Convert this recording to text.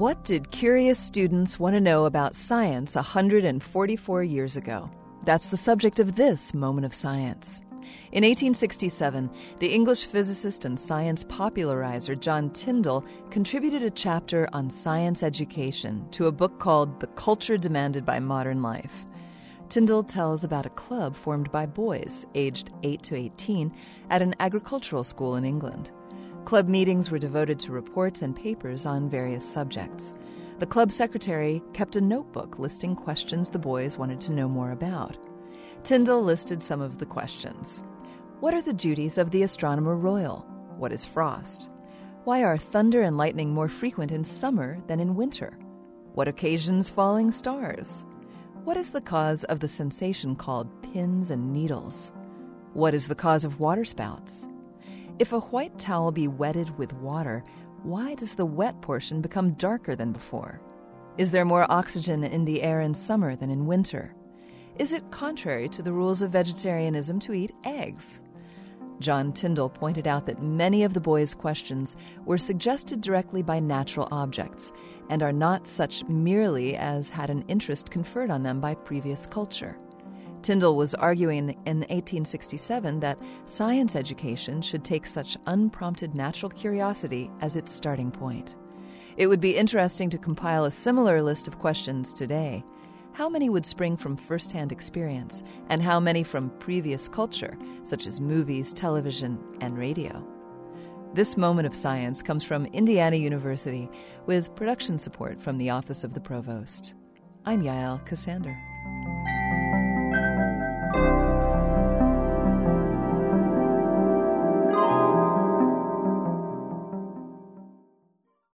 What did curious students want to know about science 144 years ago? That's the subject of this Moment of Science. In 1867, the English physicist and science popularizer John Tyndall contributed a chapter on science education to a book called The Culture Demanded by Modern Life. Tyndall tells about a club formed by boys aged 8 to 18 at an agricultural school in England. Club meetings were devoted to reports and papers on various subjects. The club secretary kept a notebook listing questions the boys wanted to know more about. Tyndall listed some of the questions. What are the duties of the astronomer royal? What is frost? Why are thunder and lightning more frequent in summer than in winter? What occasions falling stars? What is the cause of the sensation called pins and needles? What is the cause of waterspouts? If a white towel be wetted with water, why does the wet portion become darker than before? Is there more oxygen in the air in summer than in winter? Is it contrary to the rules of vegetarianism to eat eggs? John Tyndall pointed out that many of the boys' questions were suggested directly by natural objects and are not such merely as had an interest conferred on them by previous culture. Tyndall was arguing in 1867 that science education should take such unprompted natural curiosity as its starting point. It would be interesting to compile a similar list of questions today. How many would spring from first-hand experience, and how many from previous culture, such as movies, television, and radio? This Moment of Science comes from Indiana University with production support from the Office of the Provost. I'm Yael Cassander.